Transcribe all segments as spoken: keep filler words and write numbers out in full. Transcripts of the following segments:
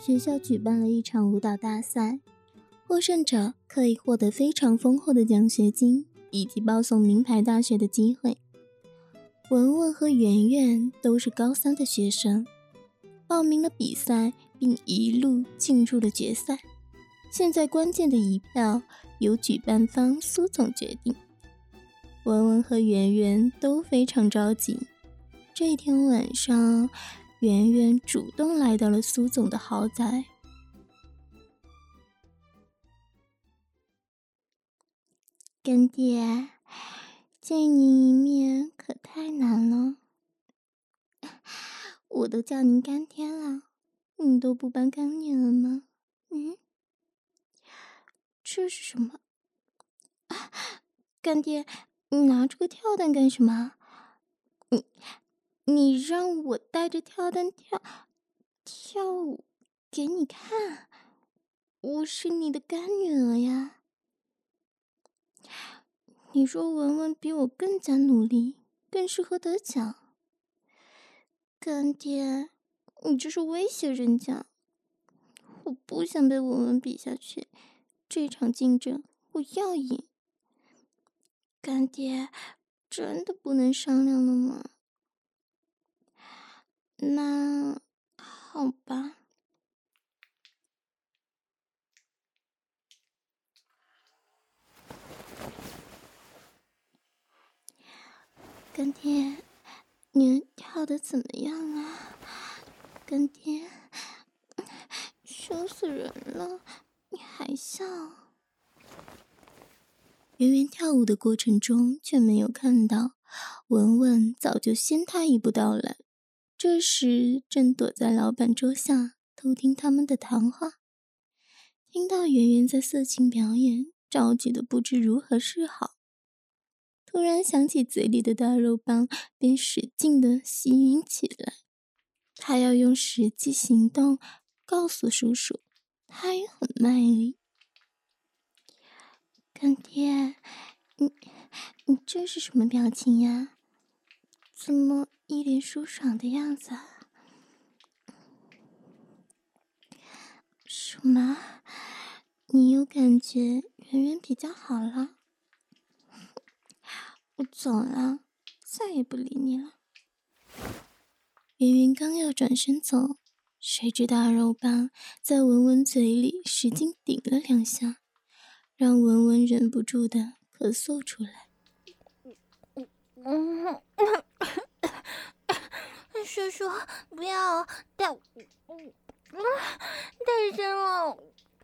学校举办了一场舞蹈大赛，获胜者可以获得非常丰厚的奖学金以及报送名牌大学的机会。文文和圆圆都是高三的学生，报名了比赛并一路进入了决赛。现在关键的一票由举办方苏总决定。文文和圆圆都非常着急。这天晚上，圆圆主动来到了苏总的豪宅。干爹，见您一面可太难了。我都叫您干爹了，你都不搬干女了吗？嗯，这是什么？啊，干爹，你拿这个跳蛋干什么？你你让我带着跳蛋跳跳舞给你看，我是你的干女儿呀。你说文文比我更加努力，更适合得奖。干爹，你这是威胁人家。我不想被文文比下去，这场竞争我要赢。干爹，真的不能商量了吗？那好吧。干爹，你跳得怎么样啊？干爹，羞死人了，你还笑。圆圆跳舞的过程中却没有看到文文早就先他一步到来，这时正躲在老板桌下偷听他们的谈话。听到圆圆在色情表演，着急的不知如何是好。突然想起嘴里的大肉棒，便使劲的吸吮起来。他要用实际行动告诉叔叔，他也很卖力。干爹，你你这是什么表情呀？怎么一脸舒爽的样子啊？什么？你有感觉圆圆比较好了？我走了，再也不理你了。圆圆刚要转身走，谁知大肉棒在文文嘴里使劲顶了两下，让文文忍不住的咳嗽出来。 叔叔，不要太太深了。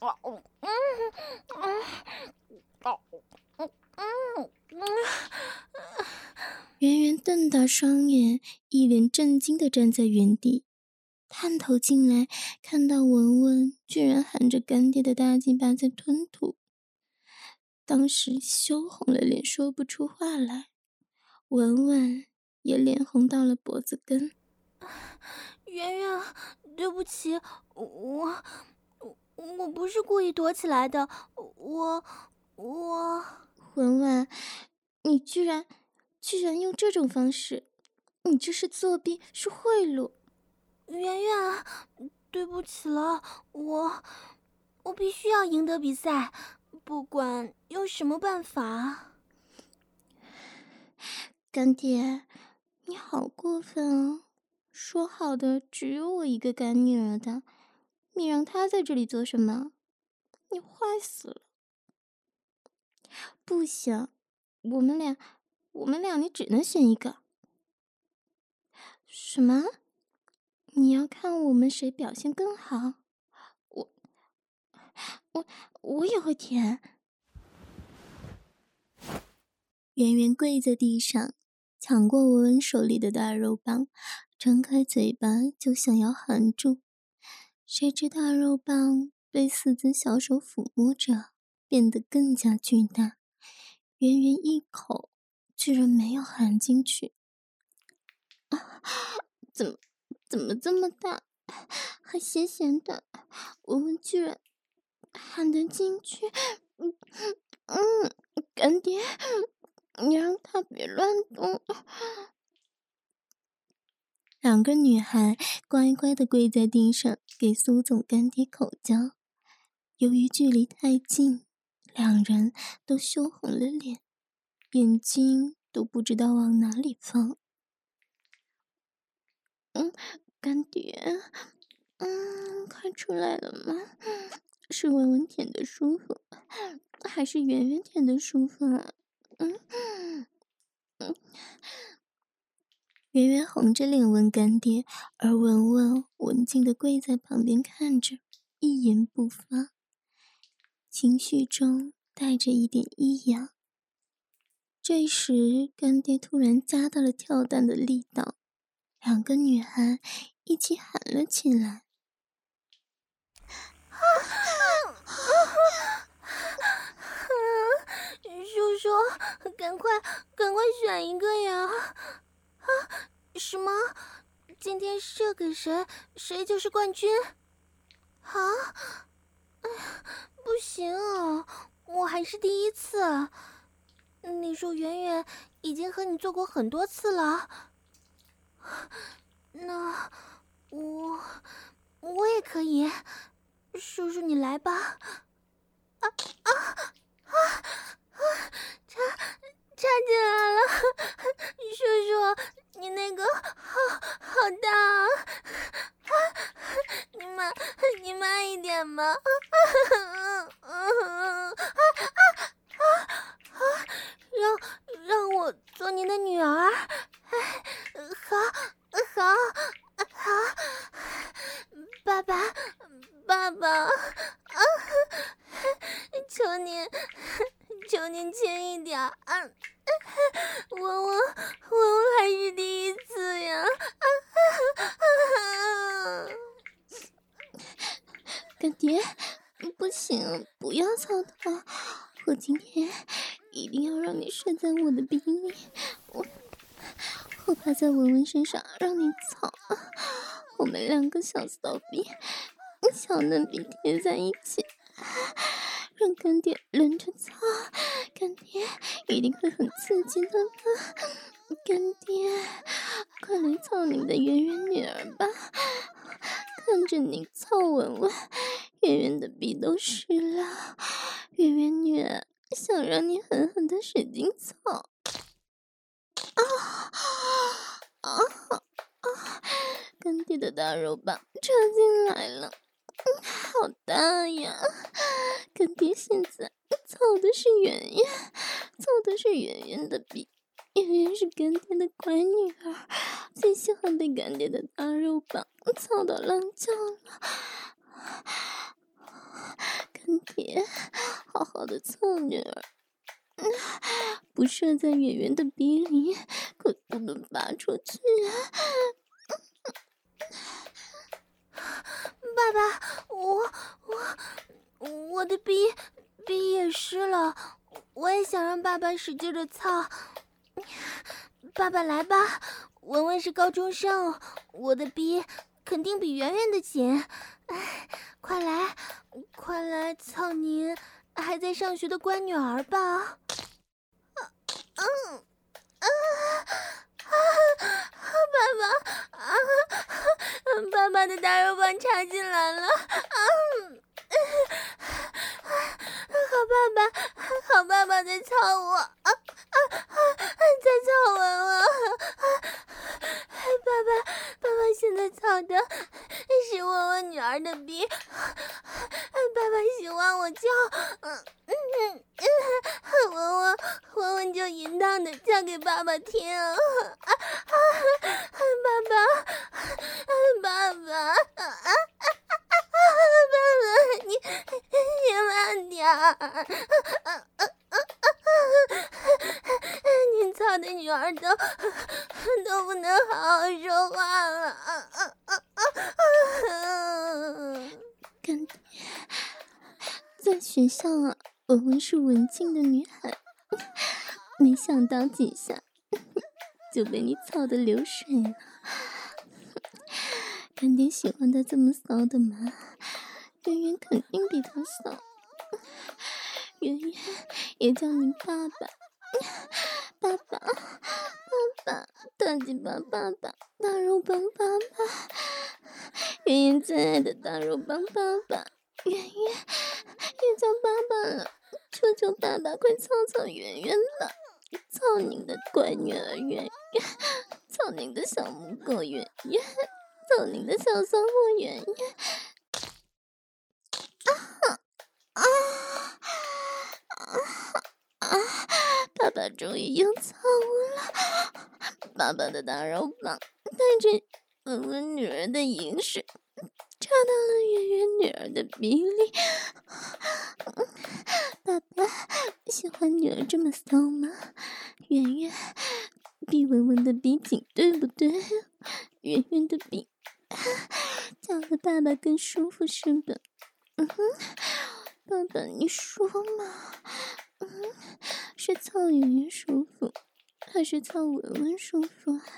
圆圆瞪大双眼，一脸震惊地站在原地，探头进来，看到文文居然含着干爹的大鸡巴在吞吐，当时羞红了脸，说不出话来。文文也脸红到了脖子根。 圆圆，对不起，我我我不是故意躲起来的，我我文文，你居然居然用这种方式，你这是作弊，是贿赂。 圆圆，对不起了，我我必须要赢得比赛，不管用什么办法。 干爹，你好过分哦！说好的只有我一个干女儿的，你让她在这里做什么？你坏死了！不行，我们俩，我们俩你只能选一个。什么？你要看我们谁表现更好？我，我，我也会舔。圆圆跪在地上，抢过文文手里的大肉棒，张开嘴巴就想要含住，谁知大肉棒被四只小手抚摸着，变得更加巨大，圆圆一口居然没有含进去。啊，怎么怎么这么大，还咸咸的，文文居然含得进去。嗯嗯，干爹，你让他别乱动。 两个女孩乖乖地跪在地上给苏总干爹口交。由于距离太近，两人都羞红了脸，眼睛都不知道往哪里放。嗯，干爹，嗯，快出来了吗？是文文舔的舒服，还是圆圆舔的舒服啊？嗯嗯。圆圆红着脸问干爹，而文文文静地跪在旁边看着，一言不发，情绪中带着一点异样。这时，干爹突然加大了跳蛋的力道，两个女孩一起喊了起来。 叔叔，赶快赶快选一个呀！啊，什么？今天射给谁，谁就是冠军？啊？哎呀，不行啊，我还是第一次。你说圆圆已经和你做过很多次了，那我我也可以。叔叔，你来吧。啊啊啊啊！插插进来了，叔叔，你那个好好大啊！啊，你慢你慢一点嘛！啊啊啊啊啊啊！让让我做您的女儿，哎，好，好，好，爸爸，爸爸，啊，求您，求您轻一点啊！文文，文文还是第一次呀！啊啊！ 干爹，不行，不要操他！我今天一定要让你射在我的逼里，我我趴在文文身上让你操，我们两个小骚逼、小嫩逼贴在一起，让干爹轮着操，干爹一定会很刺激的吧？干爹，快来操你的圆圆女儿吧！看着你操文文，圆圆的鼻都湿了。圆圆女儿想让你狠狠的使劲操。啊啊啊！干爹的大肉棒插进来了，嗯，好大呀！干爹现在操的是圆圆，操的是圆圆的鼻。圆圆是干爹的乖女儿，最喜欢被干爹的大肉棒操到浪叫了。干爹，好好的操女儿，不射在圆圆的鼻里，可不能拔出去啊！ 爸爸，我我我的鼻鼻也湿了，我也想让爸爸使劲的操。爸爸来吧，文文是高中生，我的鼻肯定比圆圆的紧。哎，快来，快来操您还在上学的乖女儿吧！嗯啊啊！爸爸啊！爸爸的大肉棒插进来了！啊！好爸爸，好爸爸在操我！啊啊啊！在操文文！爸爸，爸爸现在操的是文文女儿的鼻。爸爸喜欢我叫，嗯嗯嗯，文文文文就淫荡的叫给爸爸听。啊啊！爸爸，爸爸，啊啊啊！爸爸，你你慢点儿！啊啊啊啊！您操的女儿都都不能好好说话了！啊啊啊啊！ 干爹，在学校啊，文文是文静的女孩，没想到几下就被你操得流水了。干爹喜欢他这么骚的吗？圆圆肯定比他骚。圆圆也叫你爸爸，爸爸， 爸爸，大鸡巴爸爸，大肉棒爸爸，圆圆最爱的大肉棒爸爸，圆圆也叫爸爸了，求求爸爸快操操圆圆吧，操您的乖女儿圆圆，操您的小母狗圆圆，操您的小骚货圆圆。啊啊啊！爸爸终于又操我了，爸爸的大肉棒带着吻吻女儿的饮水，插到了圆圆女儿的鼻里。爸爸喜欢女儿这么骚吗？圆圆，比文文的鼻紧，对不对？圆圆的鼻叫和爸爸更舒服是吧？嗯哼，爸爸你说嘛？嗯，是操圆圆舒服，还是操文文舒服啊？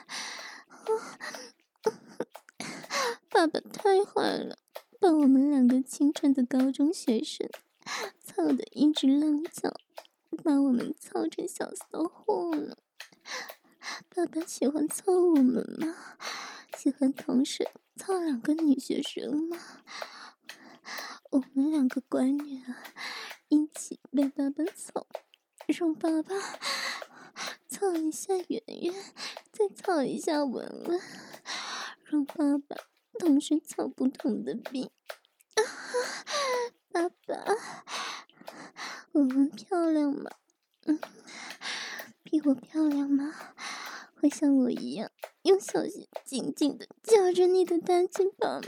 爸爸太坏了，把我们两个清纯的高中学生操得一直浪叫，把我们操成小骚货了。爸爸喜欢操我们吗？喜欢同时操两个女学生吗？我们两个乖女儿一起被爸爸操，让爸爸操一下圆圆，再操一下文文，让爸爸同时操不同的病。啊，爸爸，文文漂亮吗？嗯，比我漂亮吗？会像我一样用小穴紧紧的夹着你的大鸡巴吗？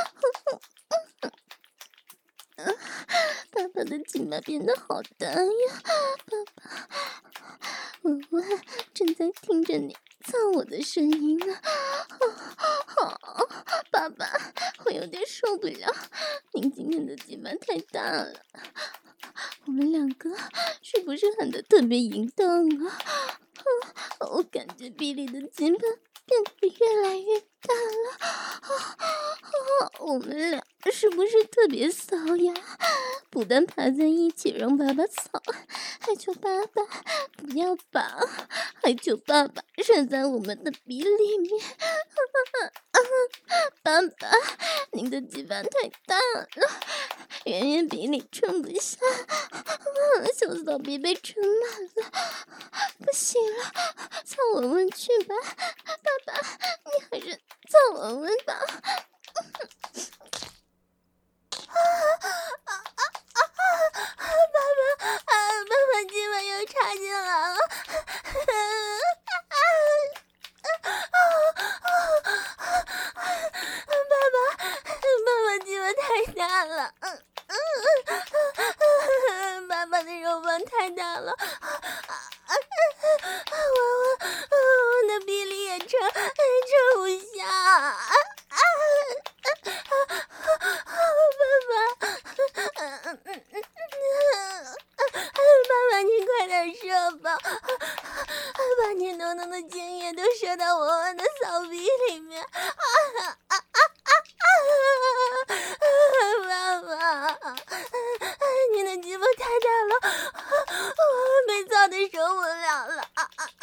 啊，爸爸的鸡巴变得好大呀！爸爸，文文正在听着你操我的声音呢。好，好，爸爸，我有点受不了，您今天的鸡巴太大了。我们两个是不是喊得特别淫荡啊？啊，我感觉比利的鸡巴变得越来越大了。啊啊，我们俩是不是特别骚呀？不但趴在一起让爸爸操，还求爸爸不要拔，还求爸爸射在我们的鼻里面。爸爸，您的鸡巴太大了，圆圆鼻里撑不下，小骚逼被撑满了，不行了，操文文去吧，爸爸，你还是操文文吧。 啊啊啊啊！爸爸，啊，爸爸今晚又插进来了。爸爸，爸爸鸡巴太大了，嗯嗯，爸爸的肉棒太大了，我我我的鼻里也撑撑不下。爸爸，你快点射吧，把你浓浓的精液都射到我我的骚逼里面。啊啊啊啊啊！爸爸，你的鸡巴太大了，我被操的受不了了。啊啊啊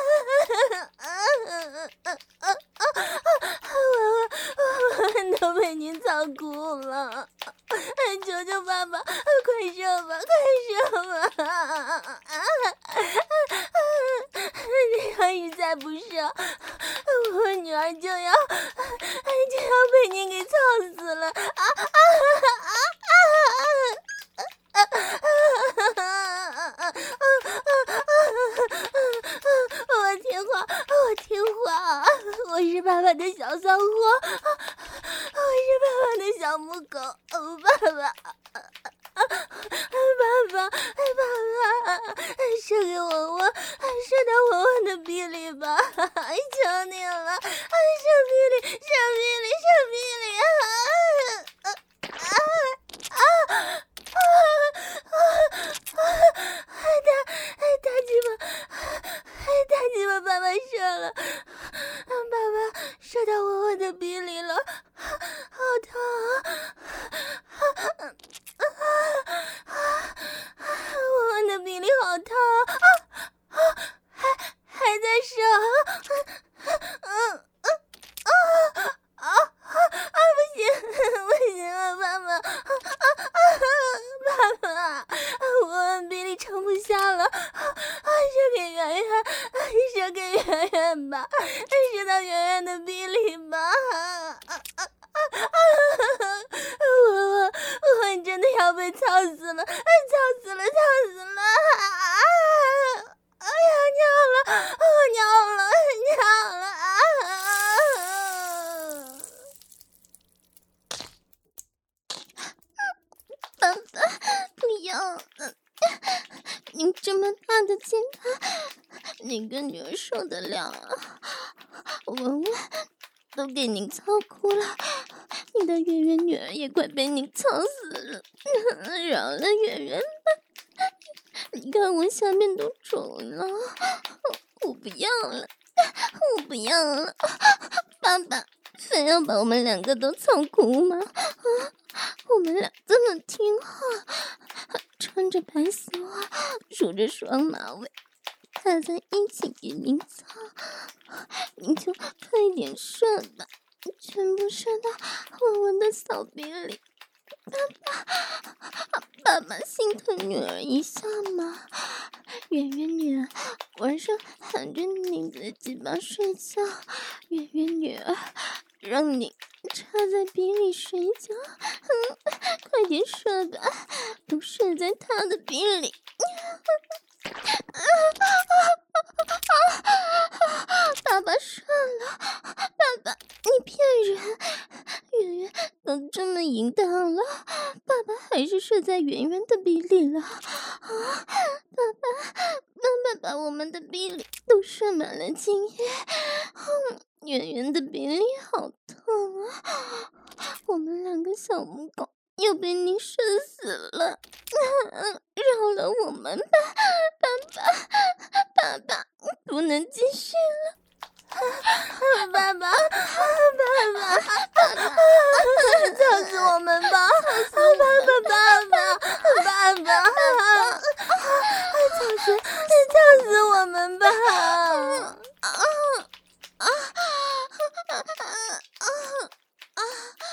啊！我我都被你操哭了，求求爸爸，快射吧，快射吧！你要是再不射，我女儿就要就要被你给操死了！啊啊啊啊！我听话，我听话，我是爸爸的小骚货，我是爸爸的小母狗，爸爸，爸爸，爸爸，射给我我，射到我我的鼻里吧，求你了，射鼻里，射鼻里，射鼻里！啊啊啊啊！啊啊啊！大大鸡巴，大鸡巴，爸爸射了，爸爸射到我我的鼻里了，好疼！啊啊！我的鼻里好疼！啊啊！还还在射！ 吵死了，吵死了，吵死了！啊！哎呀，尿了，啊，尿了，尿了！啊！ 爸爸，不要！你这么大的肩膀，哪个女儿受得了啊？文文都给你操哭了，你的圆圆女儿也快被你操死了，饶了圆圆吧！你看我下面都肿了，我不要了，我不要了！爸爸非要把我们两个都操哭吗？啊，我们俩这么听话，穿着白丝袜，梳着双马尾，大家一起给您操，您就快点射吧，全部射到文文的骚逼里。爸爸，爸爸心疼女儿一下嘛。圆圆女儿晚上含着你的鸡巴睡觉，圆圆女儿让你插在逼里睡觉，嗯，快点射吧，都射在她的逼里。爸爸射了，爸爸你骗人，圆圆都这么淫荡了，爸爸还是射在圆圆的逼里了啊！爸爸，爸爸把我们的逼里都射满了精液，嗯，圆圆的逼里好痛啊！我们两个小母狗又被你射死了，嗯，饶了我们吧，爸爸，爸爸，不能继续了。 爸爸，爸爸，爸爸，操死我们吧！爸爸，爸爸，爸爸，操死，操死我们吧！啊啊啊啊啊！